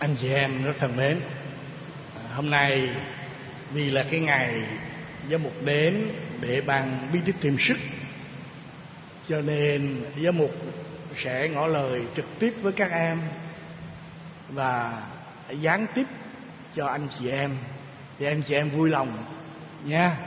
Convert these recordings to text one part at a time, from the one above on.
Anh chị em rất thân mến, hôm nay vì là cái ngày giám mục đến để ban bí tích thêm sức, cho nên giám mục sẽ ngỏ lời trực tiếp với các em và gián tiếp cho anh chị em, thì anh chị em vui lòng nha.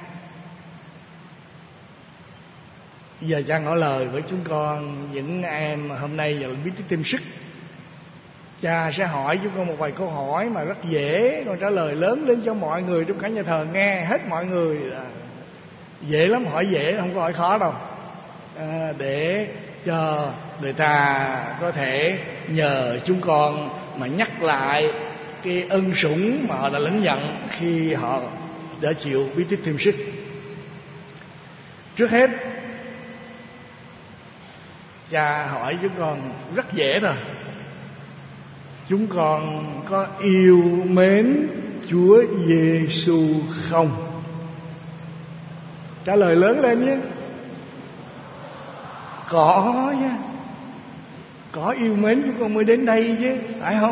Bây giờ cha ngỏ lời với chúng con, những em hôm nay giờ biết thêm sức. Cha sẽ hỏi chúng con một vài câu hỏi mà rất dễ, con trả lời lớn lên cho mọi người trong cả nhà thờ nghe hết mọi người. Dễ lắm, hỏi dễ, không có hỏi khó đâu, để cho người ta có thể nhờ chúng con mà nhắc lại cái ân sủng mà họ đã lãnh nhận khi họ đã chịu bí tích thêm sức. Trước hết, cha hỏi chúng con rất dễ thôi: chúng con có yêu mến Chúa Giêsu không? Trả lời lớn lên nhé. Có nha, có yêu mến chúng con mới đến đây chứ, phải không?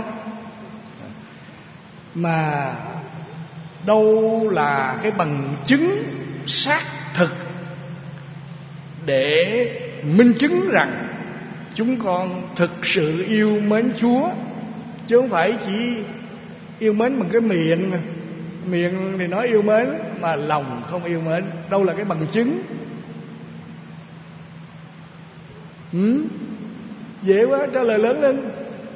Mà đâu là cái bằng chứng xác thực để minh chứng rằng chúng con thực sự yêu mến Chúa, chứ không phải chỉ yêu mến bằng cái miệng. Miệng thì nói yêu mến mà lòng không yêu mến. Đâu là cái bằng chứng? Dễ quá, trả lời lớn lên.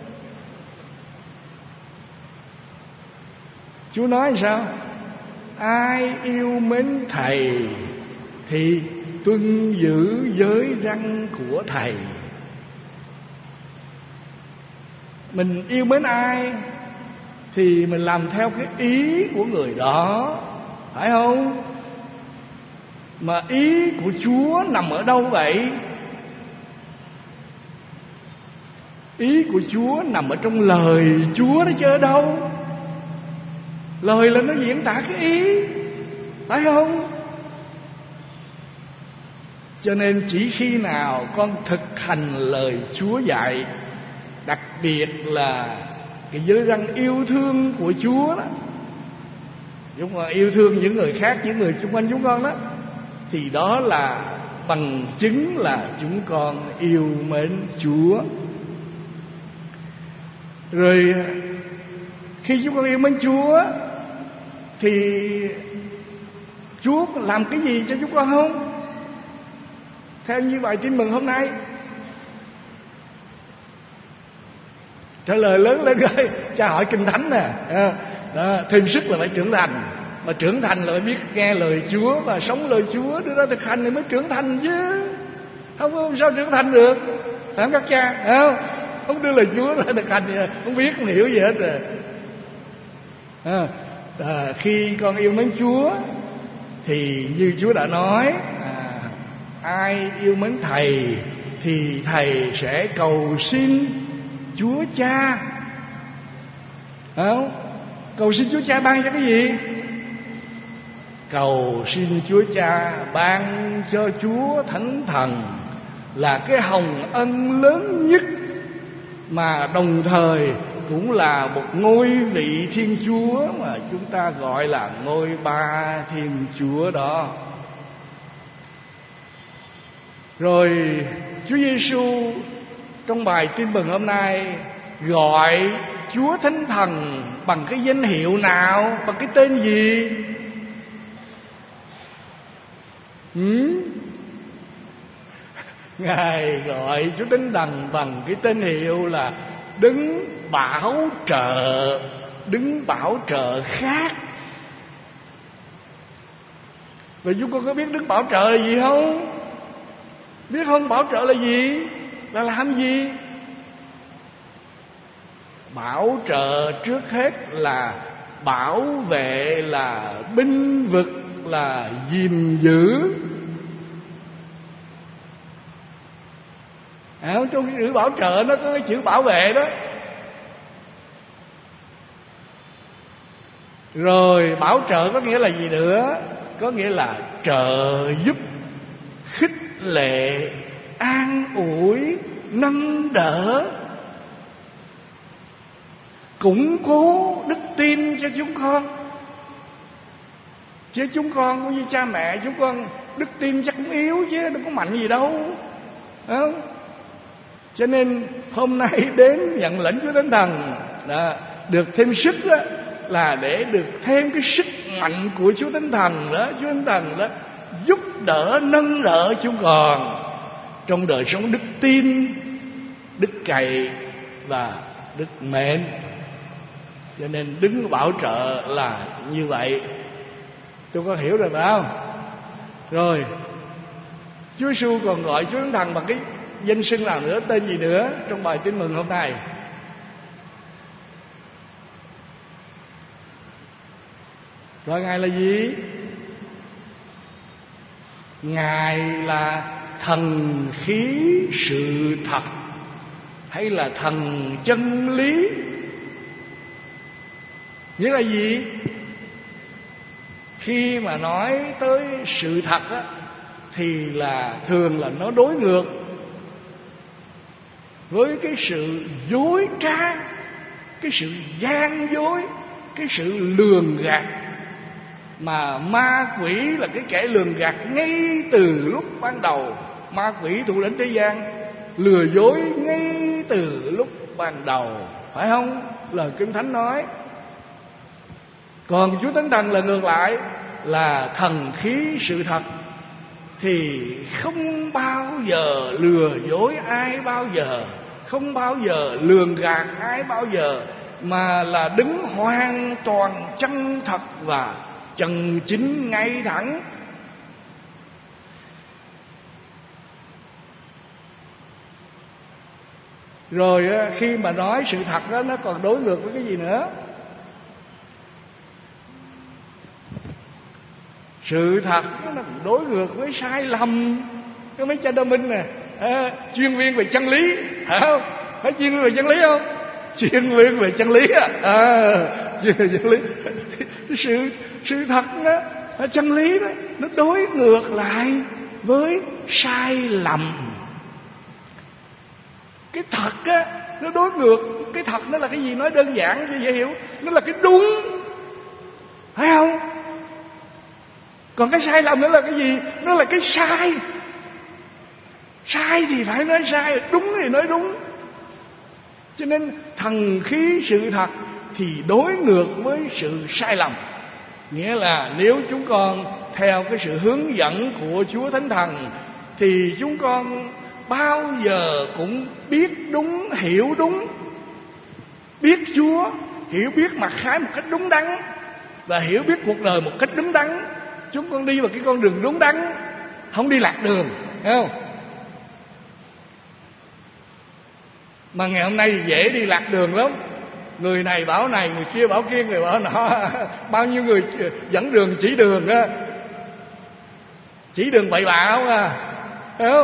Chúa nói sao? Ai yêu mến Thầy thì tuân giữ giới răn của Thầy. Mình yêu mến ai thì mình làm theo cái ý của người đó, phải không? Mà ý của Chúa nằm ở đâu vậy? Ý của Chúa nằm ở trong lời Chúa đó chứ ở đâu. Lời là nó diễn tả cái ý, phải không? Cho nên chỉ khi nào con thực hành lời Chúa dạy, đặc biệt là cái giới răn yêu thương của Chúa đó, chúng con yêu thương những người khác, những người xung quanh chúng con đó, thì đó là bằng chứng là chúng con yêu mến Chúa. Rồi khi chúng con yêu mến Chúa thì Chúa làm cái gì cho chúng con không? Theo như bài tin mừng hôm nay, trả lời lớn lên coi. Cha hỏi kinh thánh nè, đó, thêm sức là phải trưởng thành, mà trưởng thành là phải biết nghe lời Chúa và sống lời Chúa, đưa ra thực hành thì mới trưởng thành chứ. Không sao trưởng thành được, phải không các cha? Không đưa lời Chúa ra thực hành thì không biết, không hiểu gì hết rồi. Khi con yêu mến Chúa thì như Chúa đã nói, ai yêu mến Thầy thì Thầy sẽ cầu xin Chúa Cha. Không? Cầu xin Chúa Cha ban cho cái gì? Cầu xin Chúa Cha ban cho Chúa Thánh Thần, là cái hồng ân lớn nhất, mà đồng thời cũng là một ngôi vị Thiên Chúa mà chúng ta gọi là ngôi Ba Thiên Chúa đó. Rồi Chúa Giêsu trong bài tin mừng hôm nay gọi Chúa Thánh Thần bằng cái danh hiệu nào, bằng cái tên gì? Ngài gọi Chúa Thánh Thần bằng cái tên hiệu là Đấng Bảo Trợ, Đấng Bảo Trợ khác. Vậy chúng con có biết Đấng Bảo Trợ là gì không? Biết không? Bảo trợ là gì? Là làm gì? Bảo trợ trước hết là bảo vệ, là binh vực, là gìn giữ. Trong cái chữ bảo trợ nó có cái chữ bảo vệ đó. Rồi bảo trợ có nghĩa là gì nữa? Có nghĩa là trợ giúp, khích lệ, an ủi, nâng đỡ. củng cố đức tin cho chúng con. Chứ chúng con cũng như cha mẹ, chúng con đức tin chắc cũng yếu chứ đâu có mạnh gì đâu, không? Cho nên hôm nay đến nhận lãnh Chúa Thánh Thần đó, được thêm sức đó, là để được thêm cái sức mạnh của Chúa Thánh Thần đó. Chúa Thánh Thần đó giúp đỡ nâng đỡ chúng con trong đời sống đức tin, đức cậy và đức mến. Cho nên đứng bảo trợ là như vậy. Tôi có hiểu rồi phải không? Rồi Chúa Giêsu còn gọi Chúa Thánh Thần bằng cái danh xưng nào nữa, tên gì nữa trong bài tin mừng hôm nay? Gọi Ngài là gì? Ngài là thần khí sự thật, hay là thần chân lý? Nghĩa là gì? Khi mà nói tới sự thật á, thì là thường là nó đối ngược với cái sự dối trá, cái sự gian dối, cái sự lường gạt. Mà ma quỷ là cái kẻ lường gạt ngay từ lúc ban đầu. Ma quỷ thủ lĩnh thế gian lừa dối ngay từ lúc ban đầu, phải không? Lời Kinh Thánh nói. Còn Chúa Thánh Thần là ngược lại, là thần khí sự thật, thì không bao giờ lừa dối ai bao giờ, không bao giờ lường gạt ai bao giờ, mà là đứng hoàn toàn chân thật và chân chính ngay thẳng. Rồi khi mà nói sự thật đó, nó còn đối ngược với cái gì nữa? Sự thật nó đối ngược với sai lầm. Có mấy cha đô minh nè, chuyên viên về chân lý, phải không? Phải chuyên viên về chân lý không? Chuyên viên về chân lý chuyên viên về chân lý. Sự thật đó, chân lý đó, nó đối ngược lại với sai lầm. Cái thật á, nó đối ngược. Cái thật nó là cái gì? Nói đơn giản cho dễ hiểu, nó là cái đúng, phải không? Còn cái sai lầm nữa là cái gì? Nó là cái sai. Sai thì phải nói sai, đúng thì nói đúng. Cho nên thần khí sự thật thì đối ngược với sự sai lầm. Nghĩa là nếu chúng con theo cái sự hướng dẫn của Chúa Thánh Thần, thì chúng con bao giờ cũng biết đúng, hiểu đúng, biết Chúa, hiểu biết mặc khái một cách đúng đắn, và hiểu biết cuộc đời một cách đúng đắn. Chúng con đi vào cái con đường đúng đắn, không đi lạc đường, thấy không? Mà ngày hôm nay dễ đi lạc đường lắm. Người này bảo này, người kia bảo kia, người bảo nọ. Bao nhiêu người dẫn đường chỉ đường đó, chỉ đường bậy bạ không à, thấy không?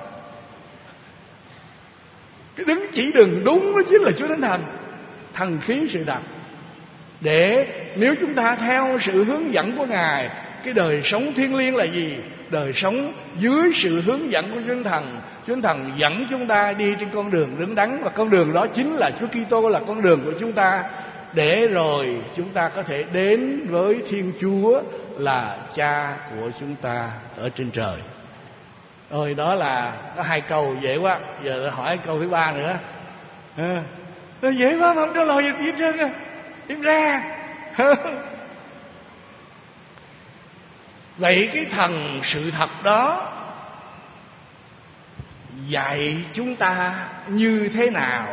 Cái đứng chỉ đường đúng đó chính là Chúa Thánh Thần, thần khí sự thật. Để nếu chúng ta theo sự hướng dẫn của Ngài, cái đời sống thiêng liêng là gì? Đời sống dưới sự hướng dẫn của Chúa Thánh Thần. Chúa Thánh Thần dẫn chúng ta đi trên con đường đứng đắn, và con đường đó chính là Chúa Kitô, là con đường của chúng ta, để rồi chúng ta có thể đến với Thiên Chúa là Cha của chúng ta ở trên trời. Rồi đó là có 2 câu dễ quá. Giờ hỏi câu thứ 3 nữa. Nó dễ quá mà không trả lời gì hết trơn, im ra. Vậy cái thần sự thật đó dạy chúng ta như thế nào?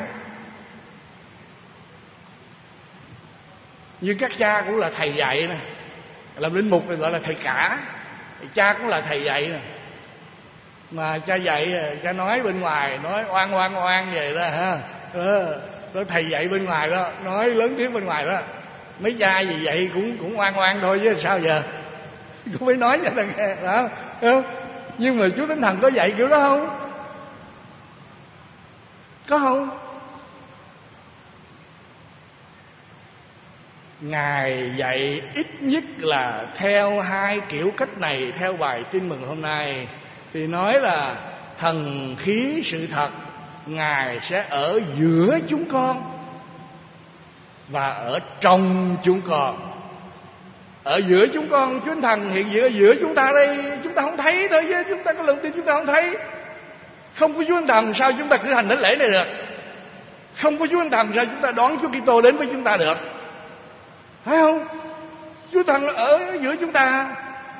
Như các cha cũng là thầy dạy nè, làm linh mục gọi là thầy cả, cha cũng là thầy dạy nè. Mà cha dạy, cha nói bên ngoài nói oan vậy đó ha. Đó thầy dạy bên ngoài đó, nói lớn tiếng bên ngoài đó. Mấy cha gì vậy cũng oan thôi chứ sao giờ? Cũng mới nói cho ta nghe đó, không? Nhưng mà Chúa Thánh Thần có dạy kiểu đó không? Có không? Ngài dạy ít nhất là theo 2 kiểu cách này. Theo bài tin mừng hôm nay thì nói là thần khí sự thật, Ngài sẽ ở giữa chúng con. và ở trong chúng con. Ở giữa chúng con, Chúa Thánh Thần hiện diện ở giữa chúng ta đây. Chúng ta không thấy thôi chứ, chúng ta có lòng tin chúng ta không thấy. Không có Chúa Thánh Thần sao chúng ta cử hành thánh lễ này được? Không có Chúa Thánh Thần sao chúng ta đón Chúa Kitô đến với chúng ta được? Phải không? Chúa Thần ở giữa chúng ta.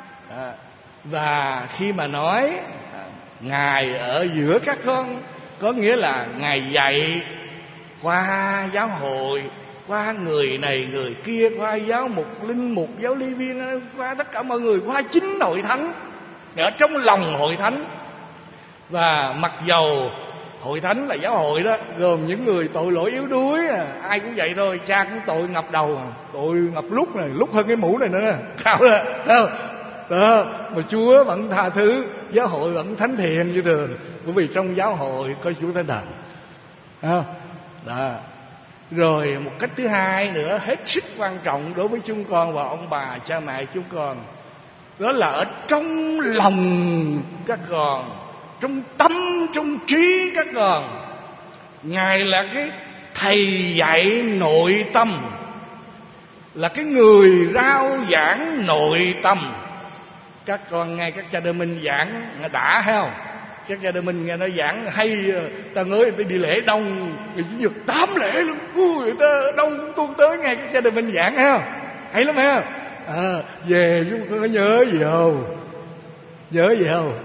Và khi mà nói Ngài ở giữa các con, có nghĩa là Ngài dạy qua giáo hội, qua người này người kia, qua giáo mục, linh mục, giáo lý viên, qua tất cả mọi người, qua chính hội thánh, ở trong lòng hội thánh. Và mặc dầu hội thánh là giáo hội đó, gồm những người tội lỗi yếu đuối, ai cũng vậy thôi. Cha cũng tội ngập đầu, tội ngập lúc này, lúc hơn cái mũ này nữa. Sao đó, mà Chúa vẫn tha thứ, giáo hội vẫn thánh thiện như thường, bởi vì trong giáo hội có Chúa Thánh Thần. Đó. Rồi một cách thứ hai nữa hết sức quan trọng đối với chúng con và ông bà cha mẹ chúng con, đó là ở trong lòng các con, trong tâm, trong trí các con. Ngài là cái thầy dạy nội tâm, là cái người rao giảng nội tâm. Các con nghe các cha Đơ Minh giảng đã hay không? Các cha Đơ Minh nghe nó giảng hay. Ta ngới ta đi lễ đông, Chủ nhật 8 lễ luôn, người ta đông tuôn tới nghe các cha Đơ Minh giảng hay không? Hay lắm hay không? Về chúng con có nhớ gì không? Nhớ gì không?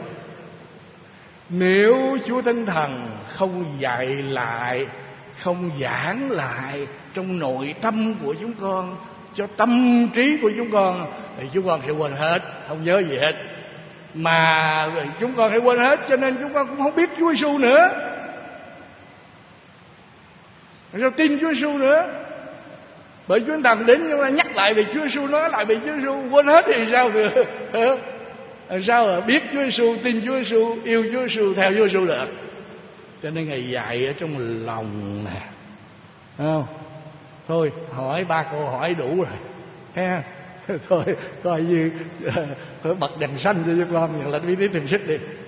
Nếu Chúa Thánh Thần không dạy lại, không giảng lại trong nội tâm của chúng con, cho tâm trí của chúng con, thì chúng con sẽ quên hết, không nhớ gì hết. Mà chúng con sẽ quên hết, cho nên chúng con cũng không biết Chúa Giêsu nữa. Sao tin Chúa Giêsu nữa? Bởi Chúa Thánh Thần đến chúng ta nhắc lại về Chúa Giêsu, nói lại về Chúa Giêsu, quên hết thì sao được? Sao là biết Chúa Giêsu, tin Chúa Giêsu, yêu Chúa Giêsu, theo Chúa Giêsu được? Cho nên Ngài dạy ở trong lòng nè, không? Thôi hỏi 3 câu hỏi đủ rồi ha. Thôi coi như bật đèn xanh cho con, là bí tích tiềm sức đi.